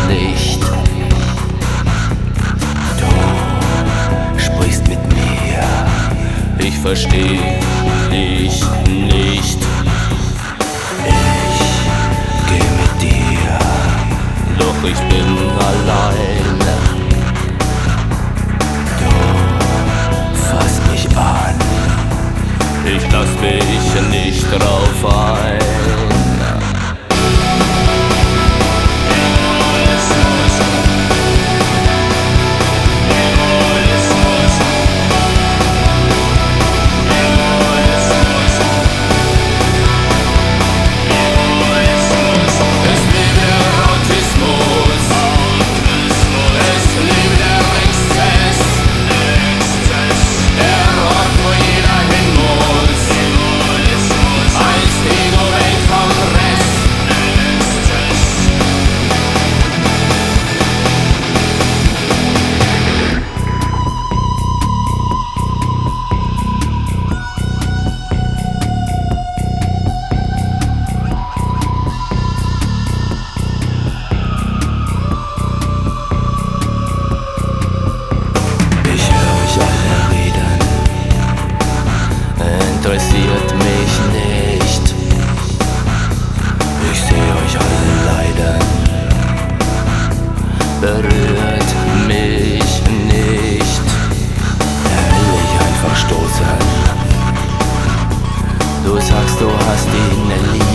nicht. Du sprichst mit mir, ich versteh dich nicht. Ich geh mit dir, doch ich bin alleine. Du fasst mich an, ich lass mich nicht drauf ein. Interessiert mich nicht. Ich seh euch alle leiden. Berührt mich nicht. Will ich einfach stoßen. Du sagst, du hast ihn lieb.